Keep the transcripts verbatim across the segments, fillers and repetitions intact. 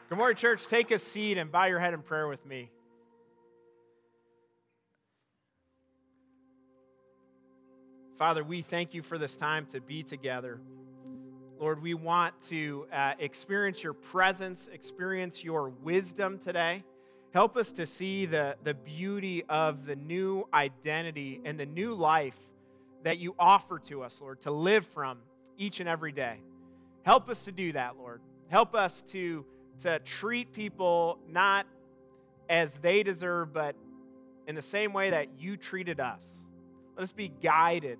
Good morning, church. Take a seat and bow your head in prayer with me. Father, we thank you for this time to be together. Lord, we want to uh, experience your presence, experience your wisdom today. Help us to see the, the beauty of the new identity and the new life that you offer to us, Lord, to live from each and every day. Help us to do that, Lord. Help us to to treat people not as they deserve, but in the same way that you treated us. Let us be guided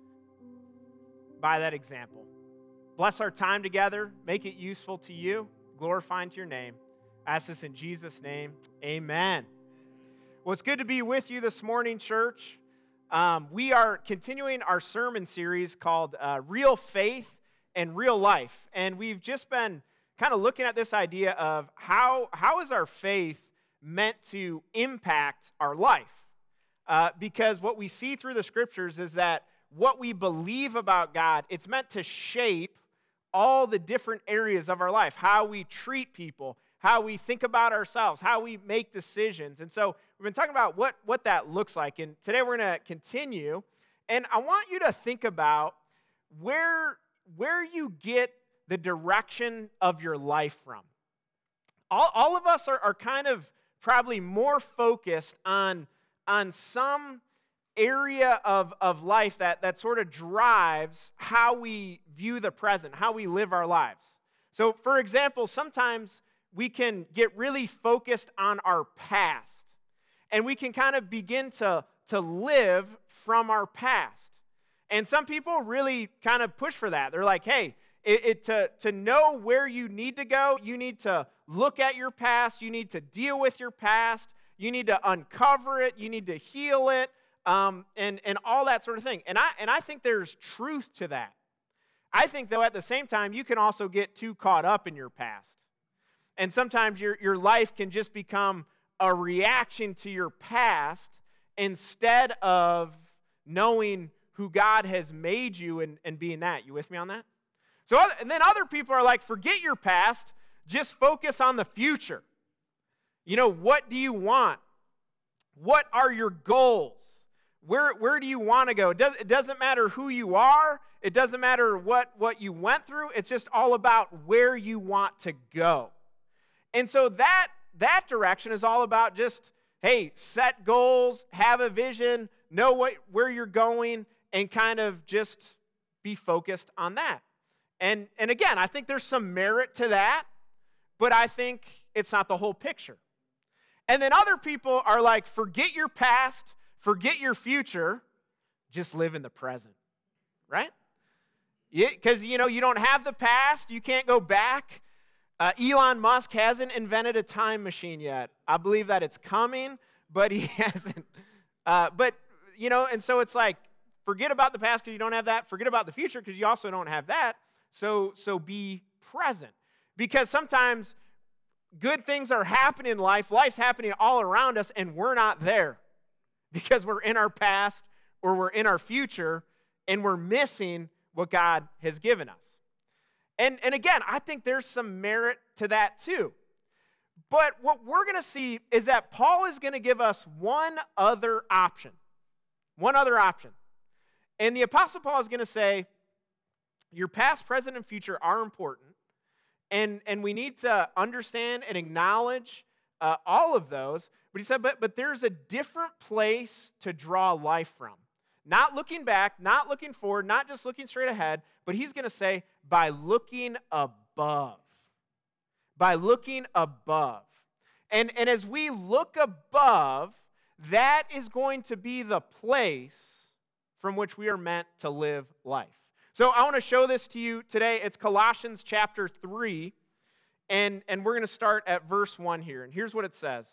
by that example. Bless our time together. Make it useful to you. Glorifying to your name. I ask this in Jesus' name. Amen. Well, it's good to be with you this morning, church. Um, we are continuing our sermon series called uh, Real Faith and Real Life. And we've just been kind of looking at this idea of how, how is our faith meant to impact our life? Uh, because what we see through the scriptures is that what we believe about God, it's meant to shape all the different areas of our life, how we treat people, how we think about ourselves, how we make decisions. And so we've been talking about what, what that looks like. And today we're going to continue. And I want you to think about where, where you get the direction of your life from. All, all of us are, are kind of probably more focused on, on some area of, of life that, that sort of drives how we view the present, how we live our lives. So, for example, sometimes we can get really focused on our past, and we can kind of begin to, to live from our past. And some people really kind of push for that. They're like, hey, It, it, to, to know where you need to go, you need to look at your past, you need to deal with your past, you need to uncover it, you need to heal it, um, and, and all that sort of thing. And I, and I think there's truth to that. I think, though, at the same time, you can also get too caught up in your past. And sometimes your, your life can just become a reaction to your past instead of knowing who God has made you and, and being that. You with me on that? So, and then other people are like, forget your past, just focus on the future. You know, what do you want? What are your goals? Where, where do you want to go? It, does, it doesn't matter who you are. It doesn't matter what, what you went through. It's just all about where you want to go. And so that, that direction is all about just, hey, set goals, have a vision, know what, where you're going, and kind of just be focused on that. And, and again, I think there's some merit to that, but I think it's not the whole picture. And then other people are like, forget your past, forget your future, just live in the present, right? Because, you know, you don't have the past, you can't go back. Uh, Elon Musk hasn't invented a time machine yet. I believe that it's coming, but he hasn't. Uh, but, you know, and so it's like, forget about the past because you don't have that, forget about the future because you also don't have that. So, so be present. Because sometimes good things are happening in life, life's happening all around us, and we're not there. Because we're in our past or we're in our future, and we're missing what God has given us. And, and again, I think there's some merit to that too. But what we're going to see is that Paul is going to give us one other option. One other option. And the Apostle Paul is going to say, your past, present, and future are important, and, and we need to understand and acknowledge uh, all of those. But he said, but, but there's a different place to draw life from. Not looking back, not looking forward, not just looking straight ahead, but he's going to say, by looking above. By looking above. And, and as we look above, that is going to be the place from which we are meant to live life. So I want to show this to you today. It's Colossians chapter three, and, and we're going to start at verse one here. And here's what it says.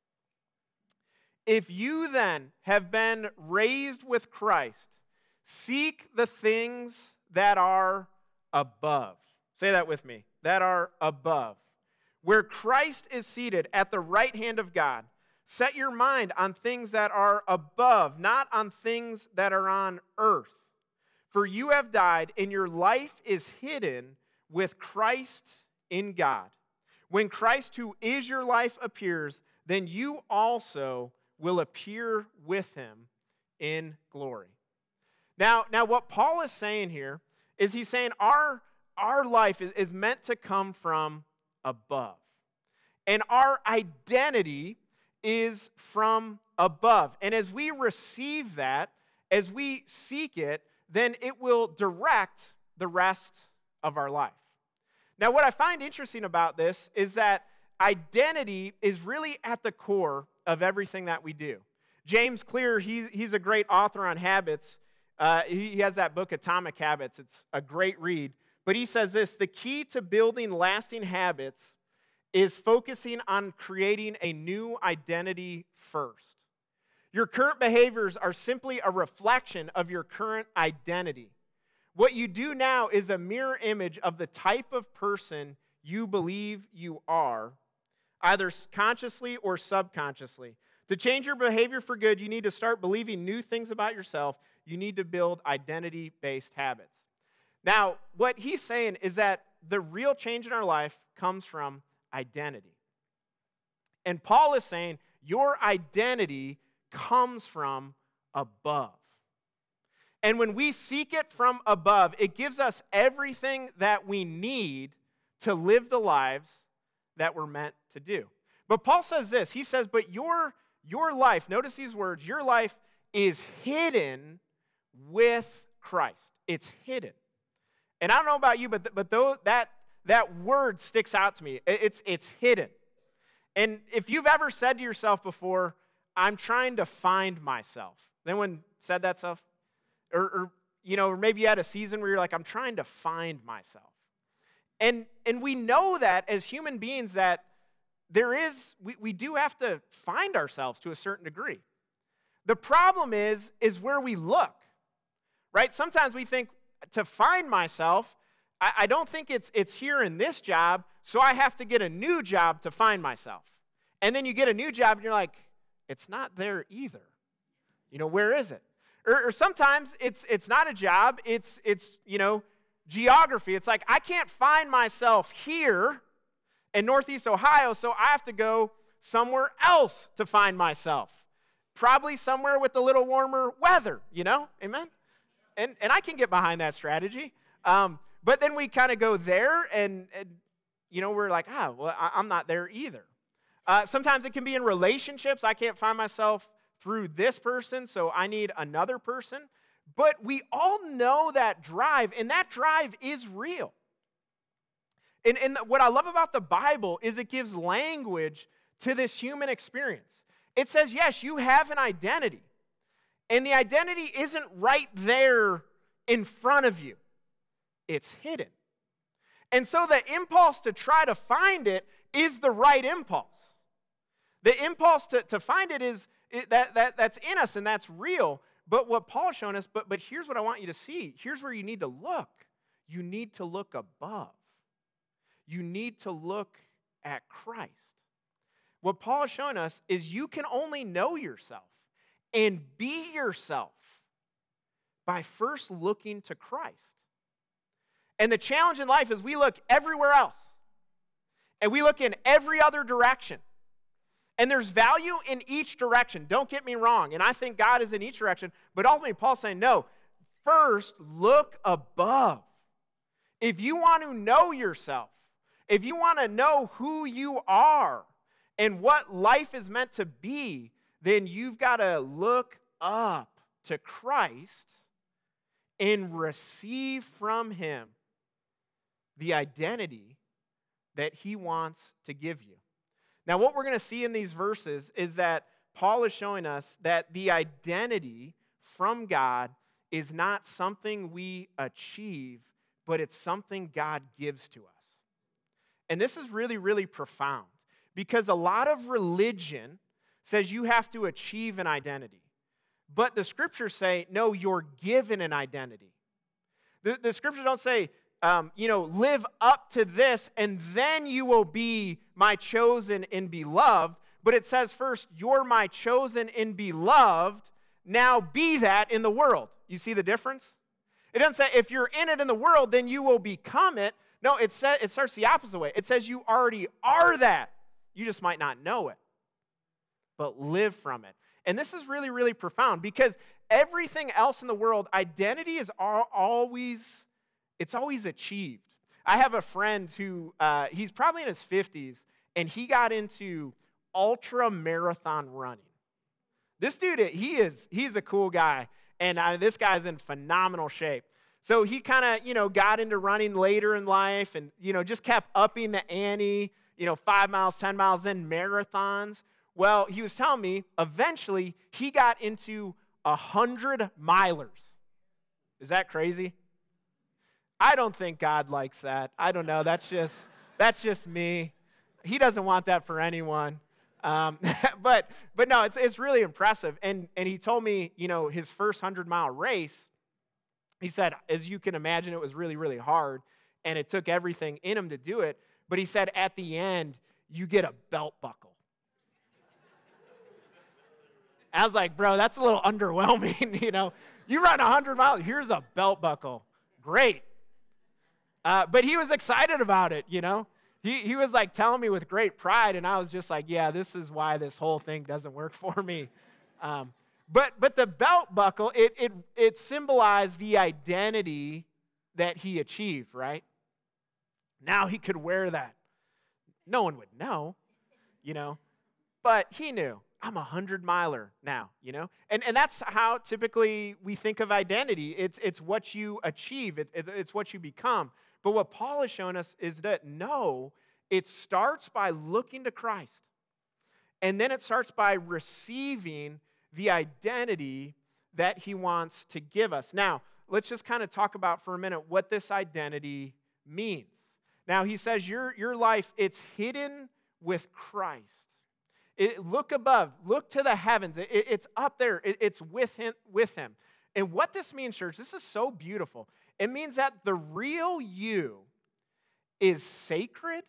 If you then have been raised with Christ, seek the things that are above. Say that with me. That are above. Where Christ is seated at the right hand of God. Set your mind on things that are above, not on things that are on earth. For you have died, and your life is hidden with Christ in God. When Christ, who is your life, appears, then you also will appear with him in glory. Now, now what Paul is saying here is he's saying our, our life is, is meant to come from above. And our identity is from above. And as we receive that, as we seek it, then it will direct the rest of our life. Now, what I find interesting about this is that identity is really at the core of everything that we do. James Clear, he, he's a great author on habits. Uh, he, he has that book, Atomic Habits. It's a great read. But he says this: the key to building lasting habits is focusing on creating a new identity first. Your current behaviors are simply a reflection of your current identity. What you do now is a mirror image of the type of person you believe you are, either consciously or subconsciously. To change your behavior for good, you need to start believing new things about yourself. You need to build identity-based habits. Now, what he's saying is that the real change in our life comes from identity. And Paul is saying your identity comes from above. And when we seek it from above, it gives us everything that we need to live the lives that we're meant to do. But Paul says this, he says, but your, your life, notice these words, your life is hidden with Christ. It's hidden. And I don't know about you, but, but though that, that word sticks out to me. It's, it's hidden. And if you've ever said to yourself before, I'm trying to find myself. Anyone said that stuff? Or, or, you know, or maybe you had a season where you're like, I'm trying to find myself. And, and we know that as human beings that there is, we, we do have to find ourselves to a certain degree. The problem is, is where we look, right? Sometimes we think to find myself, I, I don't think it's, it's here in this job, so I have to get a new job to find myself. And then you get a new job and you're like, it's not there either. You know, where is it? Or, or sometimes it's it's not a job, it's, it's, you know, geography. It's like, I can't find myself here in Northeast Ohio, so I have to go somewhere else to find myself. Probably somewhere with a little warmer weather, you know? Amen? And, and I can get behind that strategy. Um, but then we kind of go there, and, and, you know, we're like, ah, well, I, I'm not there either. Uh, sometimes it can be in relationships. I can't find myself through this person, so I need another person. But we all know that drive, and that drive is real. And, and what I love about the Bible is it gives language to this human experience. It says, yes, you have an identity, and the identity isn't right there in front of you. It's hidden. And so the impulse to try to find it is the right impulse. The impulse to, to find it is it, that, that that's in us, and that's real. But what Paul's showing us, but, but here's what I want you to see. Here's where you need to look. You need to look above. You need to look at Christ. What Paul is showing us is you can only know yourself and be yourself by first looking to Christ. And the challenge in life is we look everywhere else. And we look in every other direction. And there's value in each direction. Don't get me wrong. And I think God is in each direction. But ultimately, Paul's saying, no, first look above. If you want to know yourself, if you want to know who you are and what life is meant to be, then you've got to look up to Christ and receive from him the identity that he wants to give you. Now, what we're going to see in these verses is that Paul is showing us that the identity from God is not something we achieve, but it's something God gives to us. And this is really, really profound because a lot of religion says you have to achieve an identity. But the scriptures say, no, you're given an identity. The, the scriptures don't say, Um, you know, live up to this, and then you will be my chosen and beloved. But it says first, you're my chosen and beloved. Now be that in the world. You see the difference? It doesn't say if you're in it in the world, then you will become it. No, it, sa- it starts the opposite way. It says you already are that. You just might not know it, but live from it. And this is really, really profound because everything else in the world, identity is always, it's always achieved. I have a friend who, uh, he's probably in his fifties, and he got into ultra marathon running. This dude, he is, he's a cool guy, and uh, this guy's in phenomenal shape. So he kind of, you know, got into running later in life and, you know, just kept upping the ante, you know, five miles, ten miles, then marathons. Well, he was telling me, eventually, he got into a hundred milers. Is that crazy? I don't think God likes that. I don't know. That's just, that's just me. He doesn't want that for anyone. Um, but, but no, it's, it's really impressive. And, and he told me, you know, his first hundred-mile race, he said, as you can imagine, it was really, really hard, and it took everything in him to do it. But he said, at the end, you get a belt buckle. I was like, bro, that's a little underwhelming, you know. You run one hundred miles, here's a belt buckle. Great. Uh, but he was excited about it, you know. He, he was like telling me with great pride, and I was just like, yeah, this is why this whole thing doesn't work for me. Um, but but the belt buckle, it, it, it symbolized the identity that he achieved, right? Now he could wear that. No one would know, you know, but he knew. I'm a hundred-miler now, you know? And, and that's how typically we think of identity. It's, it's what you achieve. It, it, it's what you become. But what Paul has shown us is that, no, it starts by looking to Christ. And then it starts by receiving the identity that he wants to give us. Now, let's just kind of talk about for a minute what this identity means. Now, he says your, your life, it's hidden with Christ. It, look above, look to the heavens. It, it, it's up there. It, it's with him, with him. And what this means, church, this is so beautiful. It means that the real you is sacred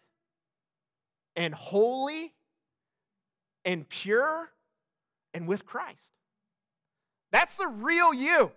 and holy and pure and with Christ. That's the real you.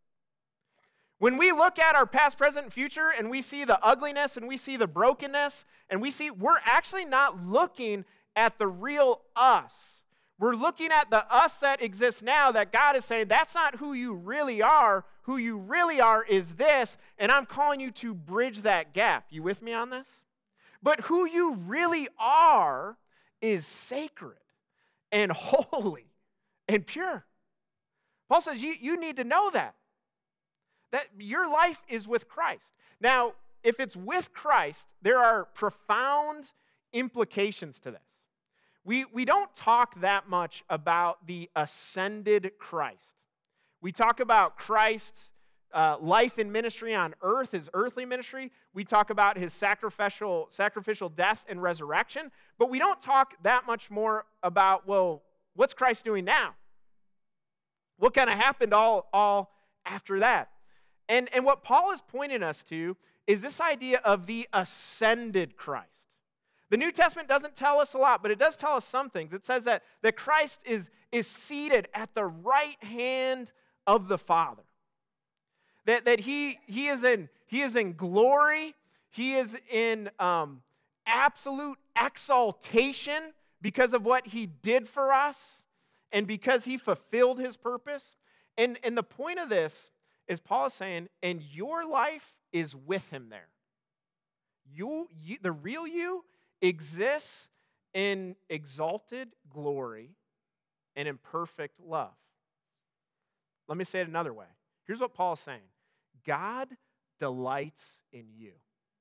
When we look at our past, present, and future, and we see the ugliness and we see the brokenness, and we see, we're actually not looking at the real us. We're looking at the us that exists now that God is saying, that's not who you really are. Who you really are is this, and I'm calling you to bridge that gap. You with me on this? But who you really are is sacred and holy and pure. Paul says you, you need to know that. That your life is with Christ. Now, if it's with Christ, there are profound implications to this. We, we don't talk that much about the ascended Christ. We talk about Christ's uh, life and ministry on earth, his earthly ministry. We talk about his sacrificial, sacrificial death and resurrection. But we don't talk that much more about, well, what's Christ doing now? What kind of happened all, all after that? And, and what Paul is pointing us to is this idea of the ascended Christ. The New Testament doesn't tell us a lot, but it does tell us some things. It says that, that Christ is, is seated at the right hand of the Father. That, that he, he, is in, he is in glory. He is in um, absolute exaltation because of what he did for us and because he fulfilled his purpose. And, and the point of this is Paul is saying, and your life is with him there. You, you the real you exists in exalted glory and in perfect love. Let me say it another way. Here's what Paul is saying. God delights in you.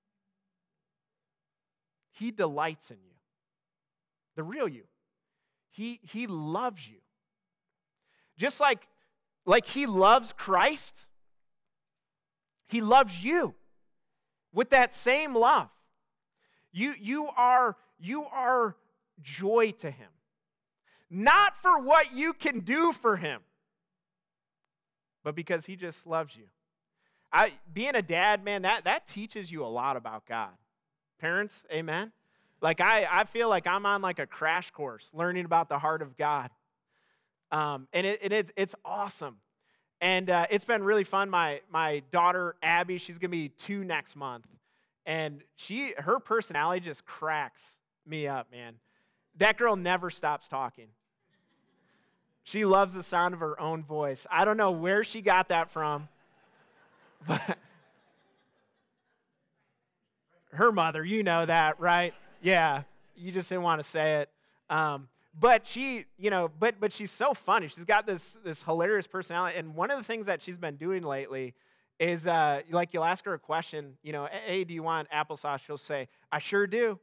He delights in you. The real you. He, he loves you. Just like, like he loves Christ, he loves you with that same love. You, you, are, you are joy to him. Not for what you can do for him, but because he just loves you. I, being a dad, man, that, that teaches you a lot about God. Parents, amen? Like, I, I feel like I'm on like a crash course learning about the heart of God. Um, and it, it is, it's awesome. And uh, it's been really fun. My, my daughter, Abby, she's going to be two next month. And she, her personality just cracks me up, man. That girl never stops talking. She loves the sound of her own voice. I don't know where she got that from, but her mother, you know that, right? Yeah, you just didn't want to say it. Um, but she, you know, but but she's so funny. She's got this this hilarious personality. And one of the things that she's been doing lately is, uh, like, you'll ask her a question, you know, hey, do you want applesauce? She'll say, I sure do.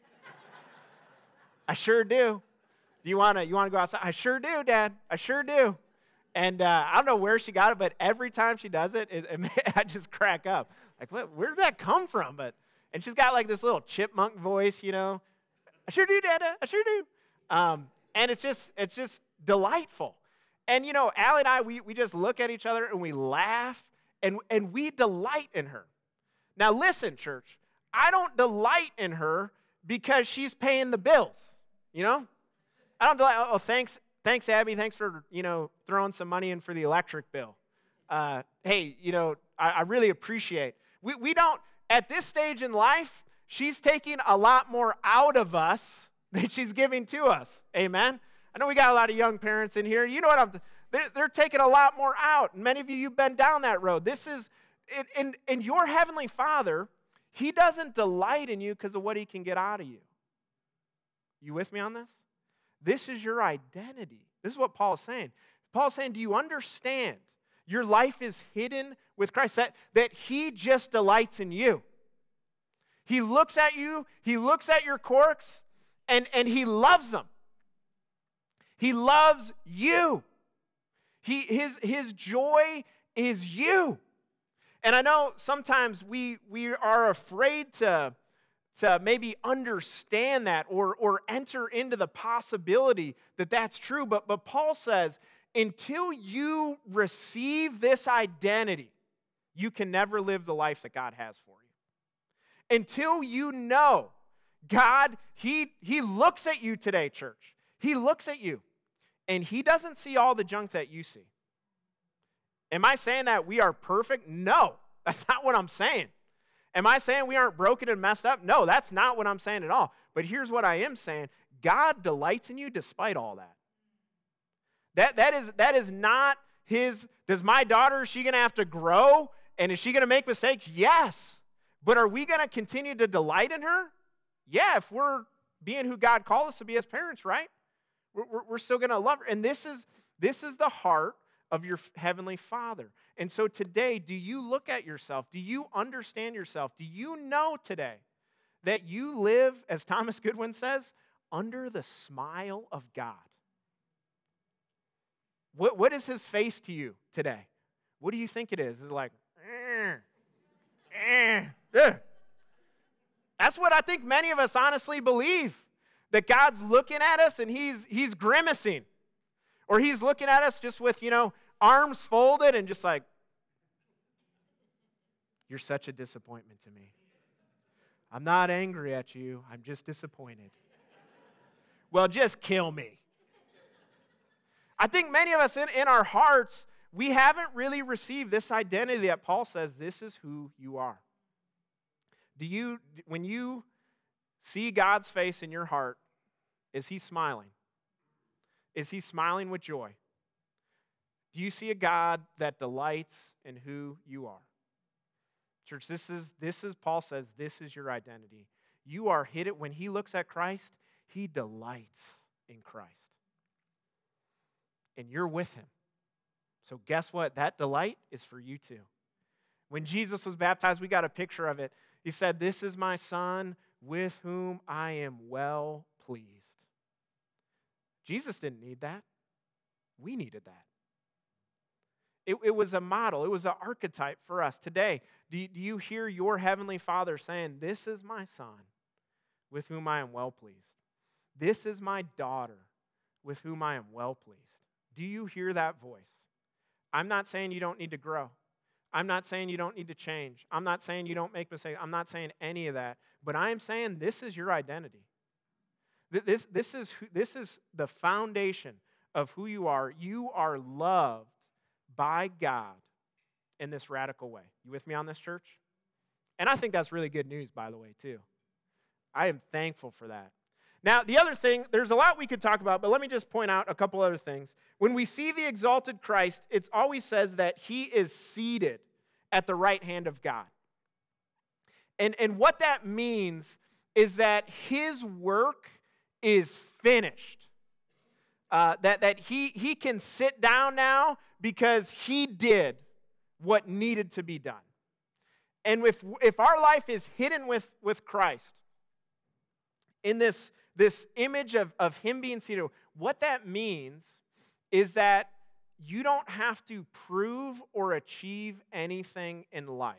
I sure do. Do you want to you want to go outside? I sure do, Dad. I sure do. And uh, I don't know where she got it, but every time she does it, it, it I just crack up. Like, what, where did that come from? But and she's got like this little chipmunk voice, you know. I sure do, Dad. I sure do. Um, and it's just it's just delightful. And you know, Allie and I, we we just look at each other and we laugh and and we delight in her. Now, listen, church. I don't delight in her because she's paying the bills. You know. I don't like, oh, thanks, thanks, Abby. Thanks for, you know, throwing some money in for the electric bill. Uh, hey, you know, I, I really appreciate. We, we don't, at this stage in life, she's taking a lot more out of us than she's giving to us. Amen? I know we got a lot of young parents in here. You know what I'm, they're, they're taking a lot more out. Many of you, you've been down that road. This is, in, in your heavenly Father, he doesn't delight in you because of what he can get out of you. You with me on this? This is your identity. This is what Paul is saying. Paul's saying, do you understand? Your life is hidden with Christ, that, that he just delights in you. He looks at you, he looks at your quirks, and, and he loves them. He loves you. He, his, his joy is you. And I know sometimes we, we are afraid to to maybe understand that or, or enter into the possibility that that's true. But, but Paul says, until you receive this identity, you can never live the life that God has for you. Until you know God, he, he looks at you today, church. He looks at you, and he doesn't see all the junk that you see. Am I saying that we are perfect? No, that's not what I'm saying. Am I saying we aren't broken and messed up? No, that's not what I'm saying at all. But here's what I am saying. God delights in you despite all that. That, that, is, that is not his, does my daughter, is she going to have to grow? And is she going to make mistakes? Yes. But are we going to continue to delight in her? Yeah, if we're being who God called us to be as parents, right? We're, we're, we're still going to love her. And this is, this is the heart of your heavenly Father. And so today, do you look at yourself? Do you understand yourself? Do you know today that you live, as Thomas Goodwin says, under the smile of God? What, what is his face to you today? What do you think it is? Is it like, eh, eh, eh. That's what I think many of us honestly believe, that God's looking at us and he's, he's grimacing. Or he's looking at us just with, you know, arms folded and just like, you're such a disappointment to me. I'm not angry at you. I'm just disappointed. Well, just kill me. I think many of us in, in our hearts, we haven't really received this identity that Paul says, this is who you are. Do you, when you see God's face in your heart, is he smiling? Is he smiling with joy? Do you see a God that delights in who you are? Church, this is, this is, Paul says, this is your identity. You are hidden. When he looks at Christ, he delights in Christ. And you're with him. So guess what? That delight is for you too. When Jesus was baptized, we got a picture of it. He said, this is my son with whom I am well pleased. Jesus didn't need that. We needed that. It, it was a model. It was an archetype for us. Today, do you, do you hear your heavenly Father saying, this is my son with whom I am well pleased? This is my daughter with whom I am well pleased. Do you hear that voice? I'm not saying you don't need to grow. I'm not saying you don't need to change. I'm not saying you don't make mistakes. I'm not saying any of that. But I am saying this is your identity. This, this, is, this is the foundation of who you are. You are loved by God in this radical way. You with me on this, church? And I think that's really good news, by the way, too. I am thankful for that. Now, the other thing, there's a lot we could talk about, but let me just point out a couple other things. When we see the exalted Christ, it always says that he is seated at the right hand of God. And, and what that means is that his work is finished. Uh, that that he, he can sit down now because he did what needed to be done. And if, if our life is hidden with, with Christ, in this, this image of, of him being seated, what that means is that you don't have to prove or achieve anything in life.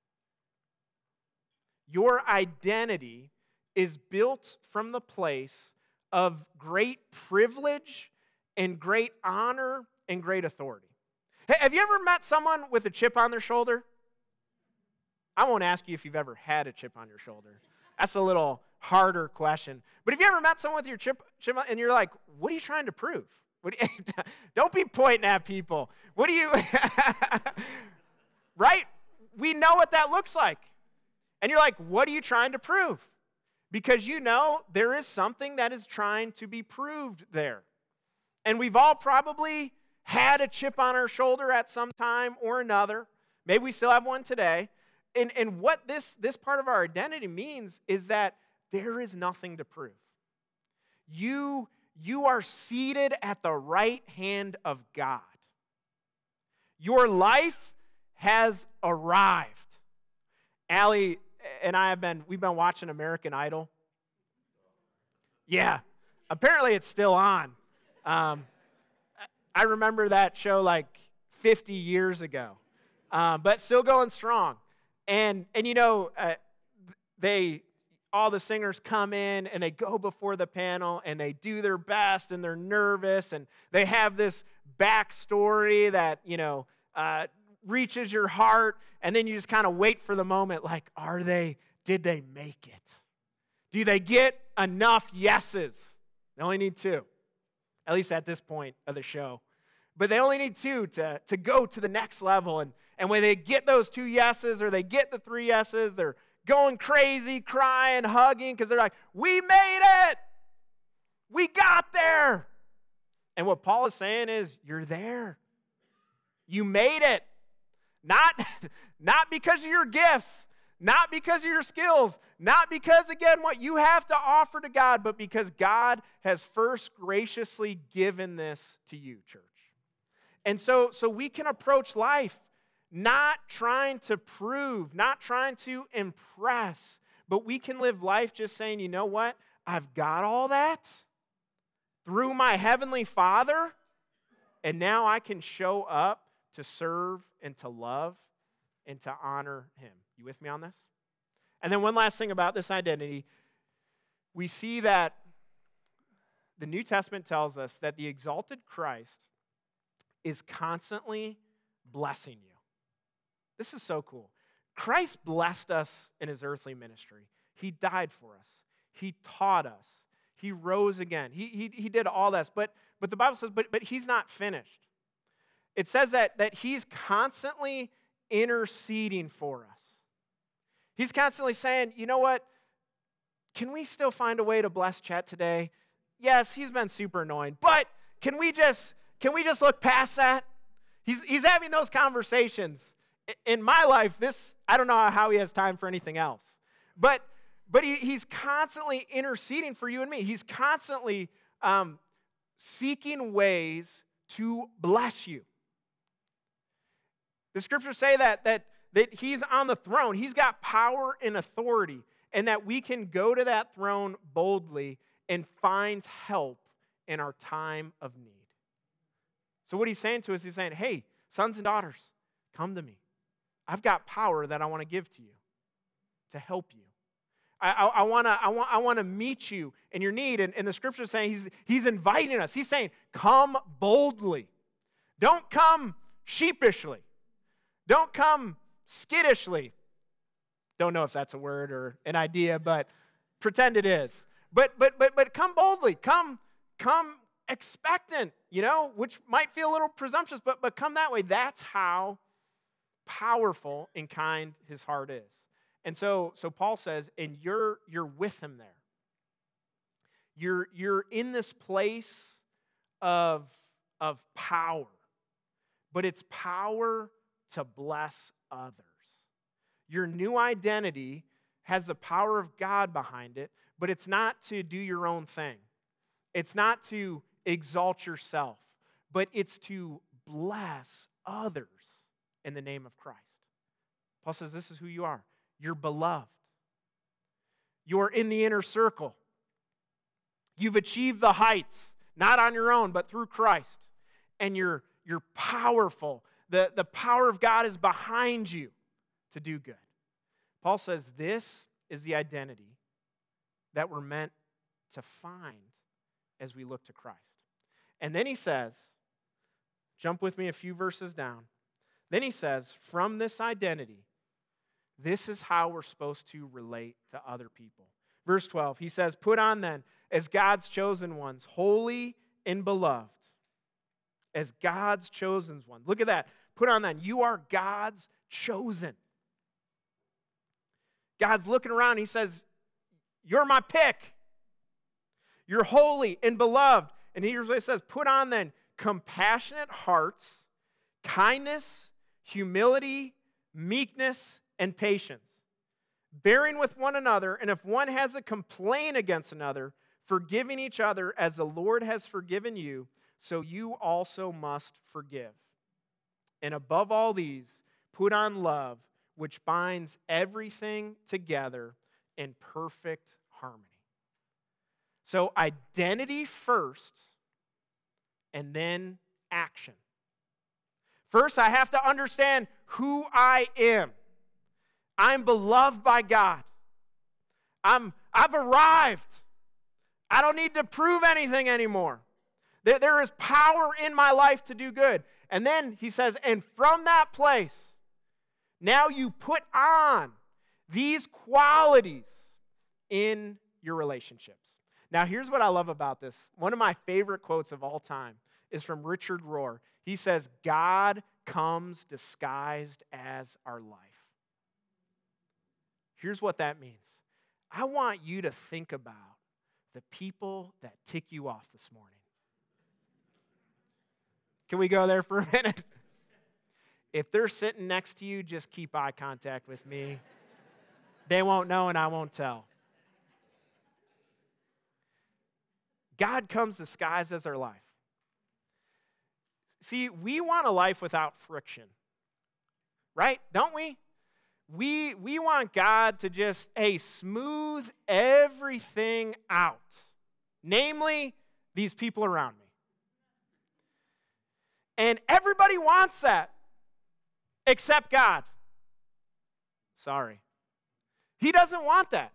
Your identity is built from the place of great privilege and great honor and great authority. Hey, have you ever met someone with a chip on their shoulder? I won't ask you if you've ever had a chip on your shoulder. That's a little harder question. But have you ever met someone with your chip, chip on, and you're like, what are you trying to prove? What do you, don't be pointing at people. What do you, right? We know what that looks like. And you're like, what are you trying to prove? Because you know there is something that is trying to be proved there. And we've all probably had a chip on our shoulder at some time or another. Maybe we still have one today. And, and what this, this part of our identity means is that there is nothing to prove. You, you are seated at the right hand of God. Your life has arrived. Allie and I have been, we've been watching American Idol. Yeah, apparently it's still on. Um, I remember that show like fifty years ago, um, but still going strong. And, and you know, uh, they, all the singers come in and they go before the panel and they do their best and they're nervous and they have this backstory that, you know, uh, reaches your heart, and then you just kind of wait for the moment, like, are they, did they make it? Do they get enough yeses? They only need two, at least at this point of the show. But they only need two to, to go to the next level, and, and when they get those two yeses or they get the three yeses, they're going crazy, crying, hugging, because they're like, we made it! We got there! And what Paul is saying is, you're there. You made it. Not, not because of your gifts, not because of your skills, not because, again, what you have to offer to God, but because God has first graciously given this to you, church. And so, so we can approach life not trying to prove, not trying to impress, but we can live life just saying, you know what? I've got all that through my Heavenly Father, and now I can show up to serve and to love and to honor him. You with me on this? And then one last thing about this identity. We see that the New Testament tells us that the exalted Christ is constantly blessing you. This is so cool. Christ blessed us in his earthly ministry. He died for us. He taught us. He rose again. He, he, he did all this. But, but the Bible says, but, but he's not finished. It says that, that he's constantly interceding for us. He's constantly saying, you know what? Can we still find a way to bless Chet today? Yes, he's been super annoying, but can we just can we just look past that? He's he's having those conversations. In my life, this I don't know how he has time for anything else. But but he, he's constantly interceding for you and me. He's constantly um, seeking ways to bless you. The scriptures say that, that, that he's on the throne. He's got power and authority, and that we can go to that throne boldly and find help in our time of need. So what he's saying to us, he's saying, hey, sons and daughters, come to me. I've got power that I want to give to you to help you. I, I, I want to I want, I want to meet you in your need. And, and the scripture is saying he's, he's inviting us. He's saying, come boldly. Don't come sheepishly. Don't come skittishly. Don't know if that's a word or an idea, but pretend it is. But but but but come boldly. Come come expectant, you know, which might feel a little presumptuous, but but come that way. That's how powerful and kind his heart is. And so, so Paul says, and you're, you're with him there. You're, you're in this place of, of power, but it's power to bless others. Your new identity has the power of God behind it, but it's not to do your own thing. It's not to exalt yourself, but it's to bless others in the name of Christ. Paul says this is who you are. You're beloved. You're in the inner circle. You've achieved the heights, not on your own, but through Christ. And you're, you're powerful. The, the power of God is behind you to do good. Paul says this is the identity that we're meant to find as we look to Christ. And then he says, jump with me a few verses down. Then he says, from this identity, this is how we're supposed to relate to other people. Verse twelve, he says, put on then, as God's chosen ones, holy and beloved, as God's chosen ones. Look at that. Put on then, you are God's chosen. God's looking around, he says, you're my pick. You're holy and beloved. And here's what it says, put on then compassionate hearts, kindness, humility, meekness, and patience, bearing with one another, and if one has a complaint against another, forgiving each other as the Lord has forgiven you, so you also must forgive. And above all these, put on love, which binds everything together in perfect harmony. So identity first, and then action. First, I have to understand who I am. I'm beloved by God. I'm, I've arrived. I don't need to prove anything anymore. There, there is power in my life to do good. And then he says, and from that place, now you put on these qualities in your relationships. Now, here's what I love about this. One of my favorite quotes of all time is from Richard Rohr. He says, God comes disguised as our life. Here's what that means. I want you to think about the people that tick you off this morning. Can we go there for a minute? If they're sitting next to you, just keep eye contact with me. They won't know and I won't tell. God comes disguised as our life. See, we want a life without friction, right? Don't we? We, we want God to just, hey, smooth everything out. Namely, these people around me. And everybody wants that, except God. Sorry. He doesn't want that.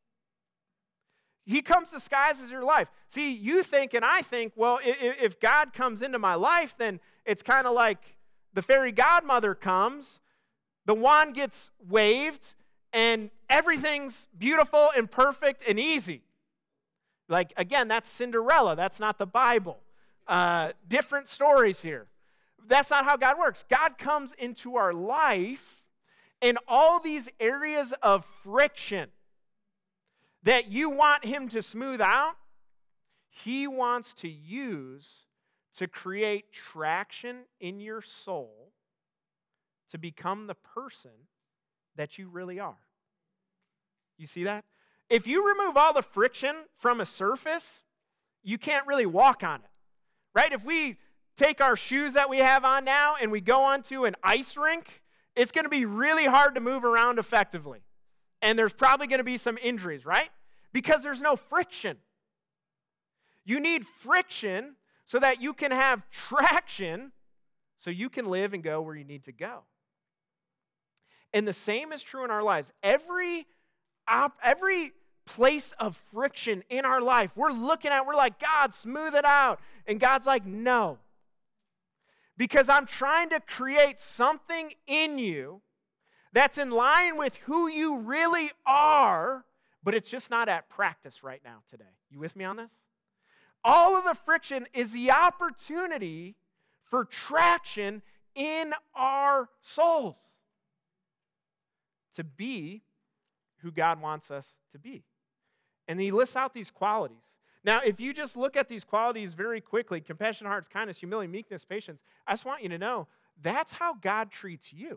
He comes disguised as your life. See, you think and I think, well, if God comes into my life, then it's kind of like the fairy godmother comes, the wand gets waved, and everything's beautiful and perfect and easy. Like, again, that's Cinderella. That's not the Bible. Uh, different stories here. That's not how God works. God comes into our life in all these areas of friction that you want him to smooth out. He wants to use to create traction in your soul to become the person that you really are. You see that? If you remove all the friction from a surface, you can't really walk on it, right? If we take our shoes that we have on now and we go onto an ice rink, it's going to be really hard to move around effectively. And there's probably going to be some injuries, right? Because there's no friction. You need friction so that you can have traction so you can live and go where you need to go. And the same is true in our lives. Every, op, every place of friction in our life, we're looking at, we're like, God, smooth it out. And God's like, no. Because I'm trying to create something in you that's in line with who you really are, but it's just not at practice right now today. You with me on this? All of the friction is the opportunity for traction in our souls to be who God wants us to be. And he lists out these qualities. Now, if you just look at these qualities very quickly, compassion, hearts, kindness, humility, meekness, patience, I just want you to know that's how God treats you.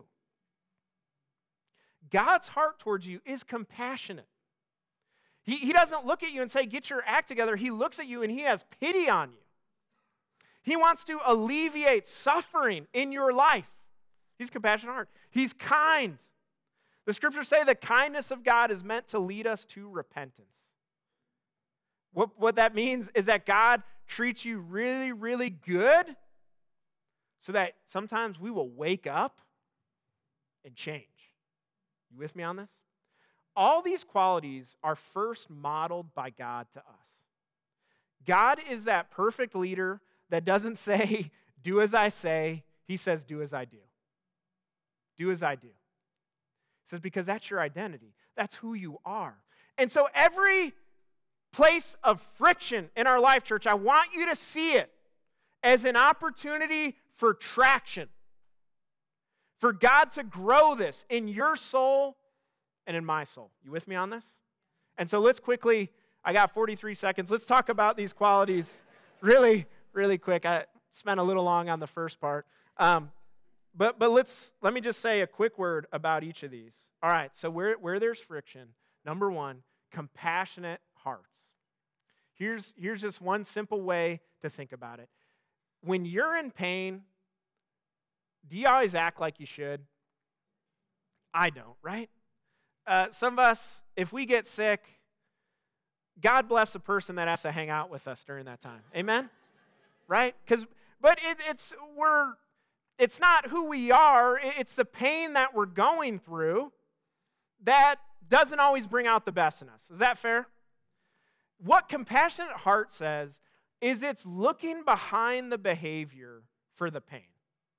God's heart towards you is compassionate. He, he doesn't look at you and say, get your act together. He looks at you and he has pity on you. He wants to alleviate suffering in your life. He's compassionate heart. He's kind. The scriptures say the kindness of God is meant to lead us to repentance. What, what that means is that God treats you really, really good so that sometimes we will wake up and change. You with me on this? All these qualities are first modeled by God to us. God is that perfect leader that doesn't say, do as I say. He says, do as I do. Do as I do. He says, because that's your identity. That's who you are. And so every place of friction in our life, church, I want you to see it as an opportunity for traction, for God to grow this in your soul and in my soul. You with me on this? And so let's quickly, I got forty-three seconds. Let's talk about these qualities really, really quick. I spent a little long on the first part. Um, but but let's let me just say a quick word about each of these. All right, so where, where there's friction, number one, compassionate hearts. Here's, here's just one simple way to think about it. When you're in pain, do you always act like you should? I don't, right? Uh, some of us, if we get sick, God bless the person that has to hang out with us during that time. Amen? Right? Because, but it, it's we're, it's not who we are. It's the pain that we're going through that doesn't always bring out the best in us. Is that fair? What compassionate heart says is it's looking behind the behavior for the pain.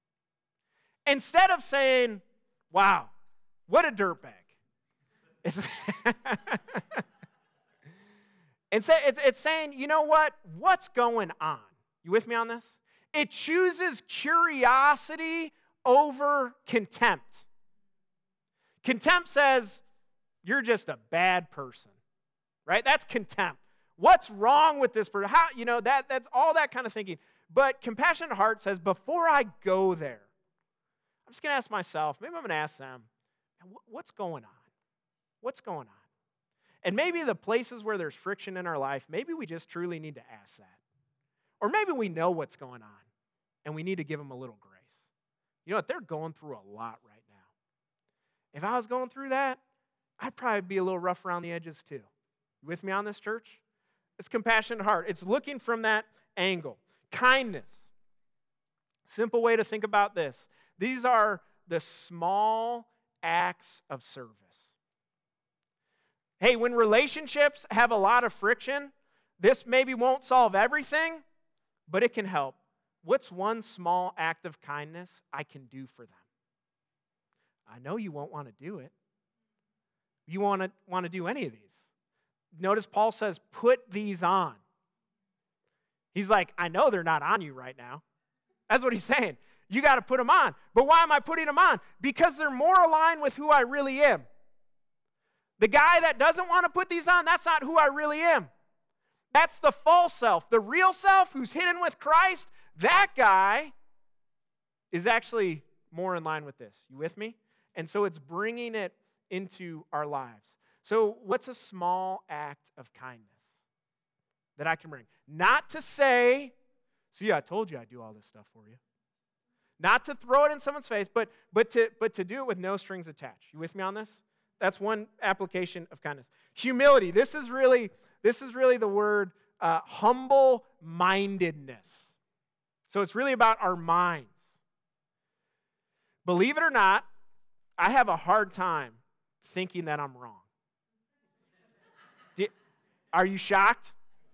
Instead of saying, wow, what a dirtbag. It's, it's, it's, it's saying, you know what? What's going on? You with me on this? It chooses curiosity over contempt. Contempt says, you're just a bad person, right? That's contempt. What's wrong with this person? How, you know, that, that's all that kind of thinking. But compassionate heart says, before I go there, I'm just going to ask myself, maybe I'm going to ask them, what's going on? What's going on? And maybe the places where there's friction in our life, maybe we just truly need to ask that. Or maybe we know what's going on, and we need to give them a little grace. You know what? They're going through a lot right now. If I was going through that, I'd probably be a little rough around the edges too. You with me on this, church? It's compassionate heart. It's looking from that angle. Kindness. Simple way to think about this. These are the small acts of service. Hey, when relationships have a lot of friction, this maybe won't solve everything, but it can help. What's one small act of kindness I can do for them? I know you won't want to do it. You want to want to do any of these. Notice Paul says, put these on. He's like, I know they're not on you right now. That's what he's saying. You got to put them on. But why am I putting them on? Because they're more aligned with who I really am. The guy that doesn't want to put these on, that's not who I really am. That's the false self. The real self who's hidden with Christ, that guy is actually more in line with this. You with me? And so it's bringing it into our lives. So what's a small act of kindness that I can bring? Not to say, see, I told you I'd do all this stuff for you. Not to throw it in someone's face, but, but, to, but to do it with no strings attached. You with me on this? That's one application of kindness. Humility. This is really, this is really the word uh, humble-mindedness. So it's really about our minds. Believe it or not, I have a hard time thinking that I'm wrong. Are you shocked?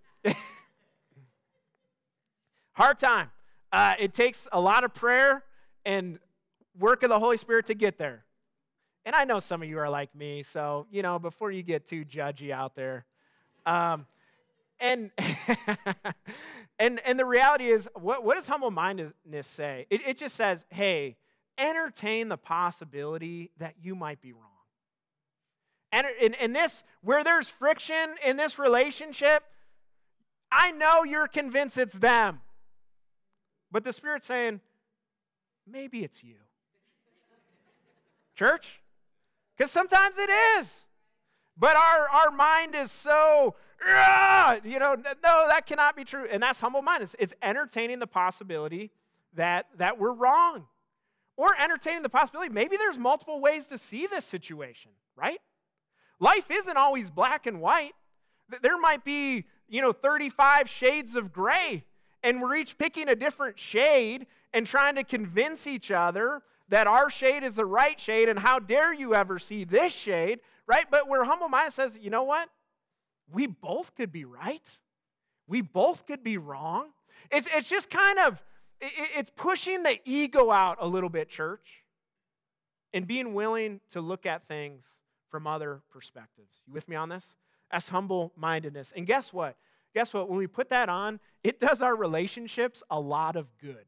Hard time. Uh, it takes a lot of prayer and work of the Holy Spirit to get there. And I know some of you are like me, so, you know, before you get too judgy out there. Um, and, and and the reality is, what, what does humble-mindedness say? It, it just says, hey, entertain the possibility that you might be wrong. And in, in this, where there's friction in this relationship, I know you're convinced it's them. But the Spirit's saying, maybe it's you. Church? Because sometimes it is. But our, our mind is so, you know, no, that cannot be true. And that's humble mindedness. It's entertaining the possibility that, that we're wrong. Or entertaining the possibility, maybe there's multiple ways to see this situation, right? Life isn't always black and white. There might be, you know, thirty-five shades of gray, and we're each picking a different shade and trying to convince each other that our shade is the right shade, and how dare you ever see this shade, right? But where humble minded says, you know what? We both could be right. We both could be wrong. It's, it's just kind of, it, it's pushing the ego out a little bit, church, and being willing to look at things from other perspectives. You with me on this? That's humble-mindedness. And guess what? Guess what? When we put that on, it does our relationships a lot of good.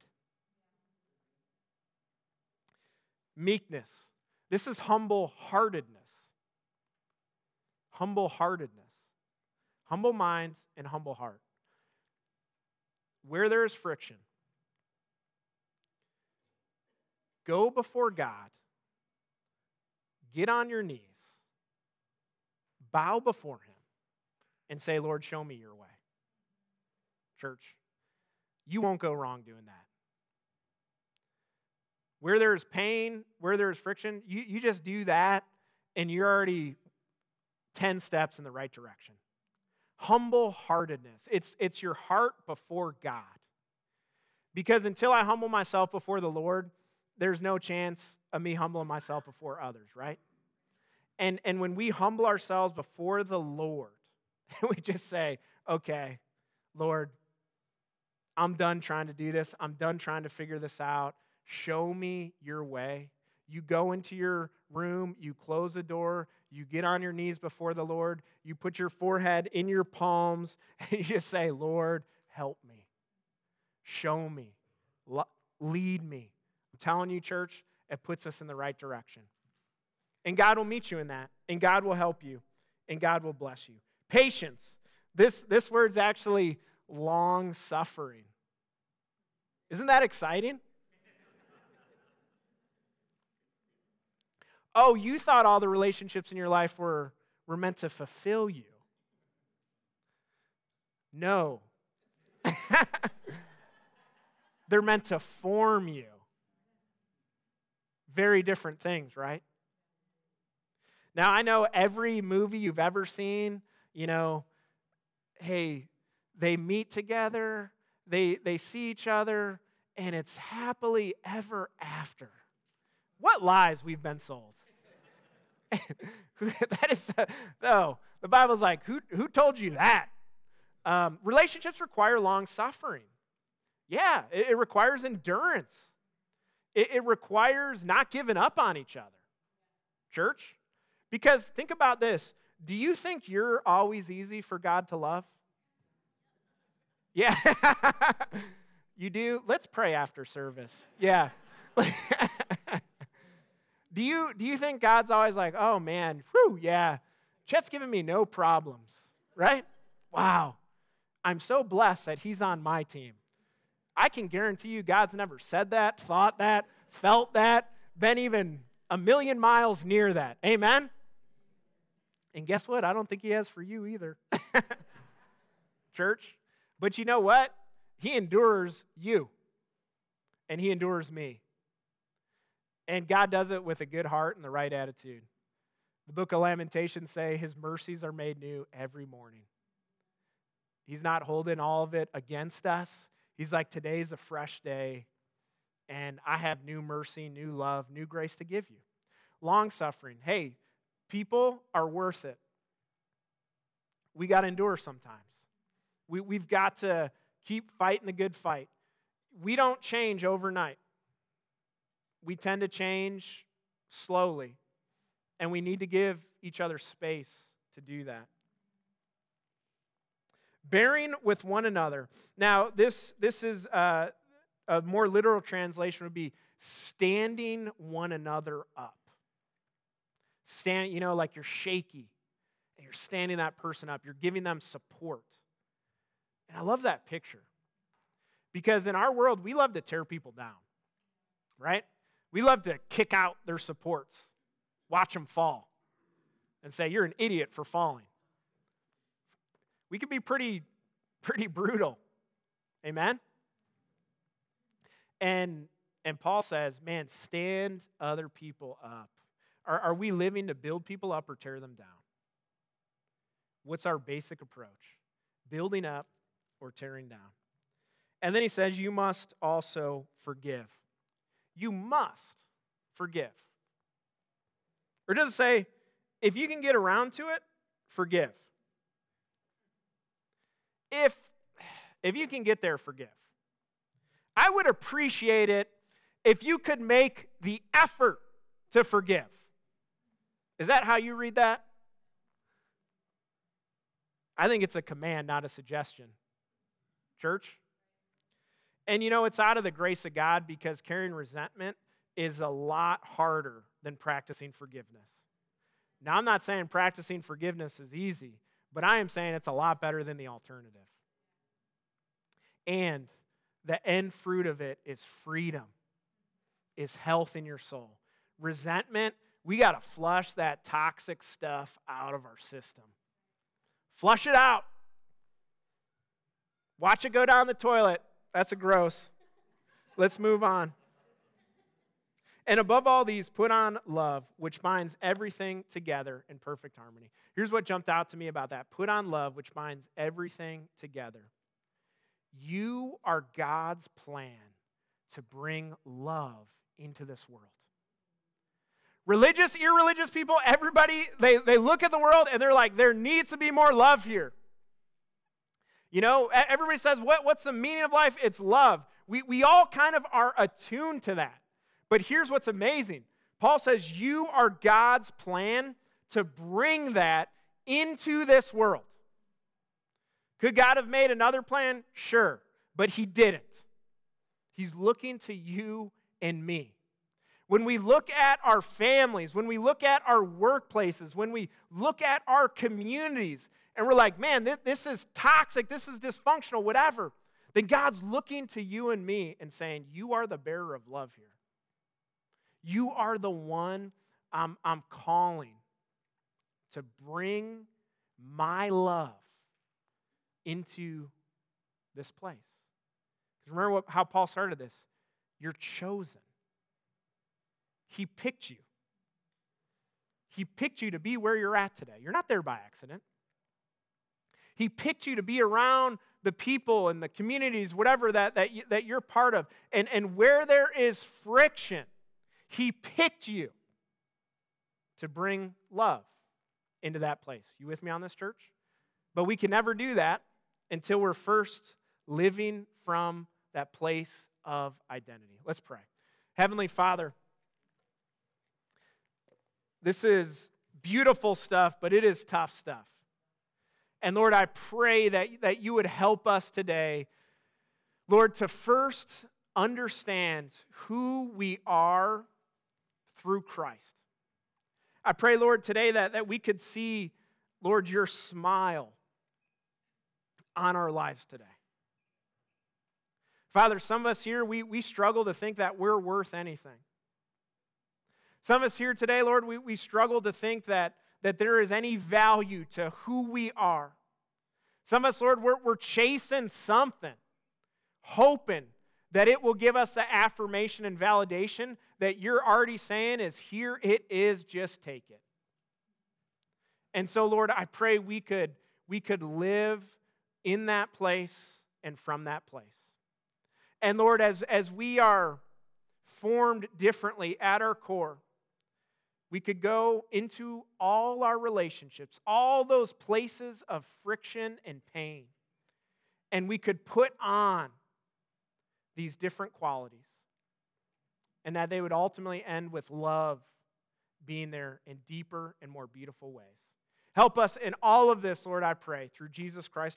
Meekness. This is humble-heartedness. Humble-heartedness. Humble mind and humble heart. Where there is friction, go before God, get on your knees, bow before Him, and say, Lord, show me your way. Church, you won't go wrong doing that. Where there's pain, where there's friction, you, you just do that, and you're already ten steps in the right direction. Humble-heartedness. It's, it's your heart before God. Because until I humble myself before the Lord, there's no chance of me humbling myself before others, right? And, and when we humble ourselves before the Lord, we just say, okay, Lord, I'm done trying to do this. I'm done trying to figure this out. Show me your way. You go into your room, you close the door, you get on your knees before the Lord, you put your forehead in your palms, and you just say, Lord, help me. Show me. Lead me. I'm telling you, church, it puts us in the right direction. And God will meet you in that, and God will help you, and God will bless you. Patience. This, this word's actually long-suffering. Isn't that exciting? Oh, you thought all the relationships in your life were, were meant to fulfill you. No. They're meant to form you. Very different things, right? Now, I know every movie you've ever seen, you know, hey, they meet together, they, they see each other, and it's happily ever after. What lies we've been sold. That is, uh, no, the Bible's like, who, who told you that? Um, relationships require long suffering. Yeah, it, it requires endurance. It, it requires not giving up on each other. Church? Because think about this. Do you think you're always easy for God to love? Yeah. You do? Let's pray after service. Yeah. Do you, do you think God's always like, oh man, whew, yeah, Chet's giving me no problems, right? Wow, I'm so blessed that he's on my team. I can guarantee you God's never said that, thought that, felt that, been even a million miles near that. Amen? And guess what? I don't think he has for you either. Church. But you know what? He endures you. And he endures me. And God does it with a good heart and the right attitude. The book of Lamentations say his mercies are made new every morning. He's not holding all of it against us. He's like, today's a fresh day, and I have new mercy, new love, new grace to give you. Long suffering. Hey, people are worth it. We got to endure sometimes. We, we've got to keep fighting the good fight. We don't change overnight. We tend to change slowly, and we need to give each other space to do that. Bearing with one another. Now, this, this is uh, a more literal translation would be standing one another up. Stand, you know, like you're shaky, and you're standing that person up. You're giving them support. And I love that picture. Because in our world, we love to tear people down, right? We love to kick out their supports, watch them fall, and say, you're an idiot for falling. We could be pretty, pretty brutal. Amen? And, and Paul says, man, stand other people up. Are, are we living to build people up or tear them down? What's our basic approach? Building up or tearing down? And then he says, you must also forgive. You must forgive. Or does it say, if you can get around to it, forgive? If, if you can get there, forgive. I would appreciate it if you could make the effort to forgive. Is that how you read that? I think it's a command, not a suggestion. Church? And you know, it's out of the grace of God because carrying resentment is a lot harder than practicing forgiveness. Now, I'm not saying practicing forgiveness is easy, but I am saying it's a lot better than the alternative. And the end fruit of it is freedom, is health in your soul. Resentment, we got to flush that toxic stuff out of our system. Flush it out. Watch it go down the toilet. That's a gross. Let's move on. And above all these, put on love, which binds everything together in perfect harmony. Here's what jumped out to me about that. Put on love, which binds everything together. You are God's plan to bring love into this world. Religious, irreligious people, everybody, they, they look at the world and they're like, there needs to be more love here. You know, everybody says, what, what's the meaning of life? It's love. We, we all kind of are attuned to that. But here's what's amazing. Paul says, you are God's plan to bring that into this world. Could God have made another plan? Sure, but he didn't. He's looking to you and me. When we look at our families, when we look at our workplaces, when we look at our communities, and we're like, man, this, this is toxic, this is dysfunctional, whatever, then God's looking to you and me and saying, you are the bearer of love here. You are the one I'm, I'm calling to bring my love into this place. Because remember what, how Paul started this. You're chosen. He picked you. He picked you to be where you're at today. You're not there by accident. He picked you to be around the people and the communities, whatever that, that, you, that you're part of. And, and where there is friction, he picked you to bring love into that place. You with me on this, church? But we can never do that until we're first living from that place of identity. Let's pray. Heavenly Father, this is beautiful stuff, but it is tough stuff. And Lord, I pray that, that you would help us today, Lord, to first understand who we are through Christ. I pray, Lord, today that, that we could see, Lord, your smile on our lives today. Father, some of us here, we, we struggle to think that we're worth anything. Some of us here today, Lord, we, we struggle to think that, that there is any value to who we are. Some of us, Lord, we're, we're chasing something, hoping that it will give us the affirmation and validation that you're already saying is, here it is, just take it. And so, Lord, I pray we could, we could live in that place and from that place. And Lord, as, as we are formed differently at our core, we could go into all our relationships, all those places of friction and pain, and we could put on these different qualities, and that they would ultimately end with love being there in deeper and more beautiful ways. Help us in all of this, Lord, I pray, through Jesus Christ.